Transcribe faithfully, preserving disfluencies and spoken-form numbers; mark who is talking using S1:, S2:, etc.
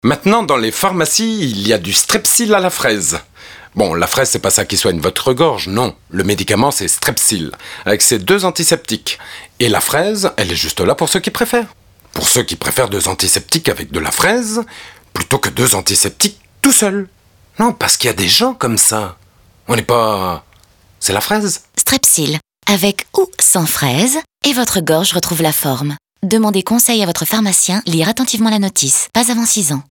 S1: Maintenant, dans les pharmacies, il y a du Strepsil à la fraise. Bon, la fraise, c'est pas ça qui soigne votre gorge, non. Le médicament, c'est Strepsil, avec ses deux antiseptiques. Et la fraise, elle est juste là pour ceux qui préfèrent. Pour ceux qui préfèrent deux antiseptiques avec de la fraise, plutôt que deux antiseptiques tout seuls. Non, parce qu'il y a des gens comme ça. On n'est pas... C'est la fraise.
S2: Strepsil, avec ou sans fraise, et votre gorge retrouve la forme. Demandez conseil à votre pharmacien, lire attentivement la notice, pas avant six ans.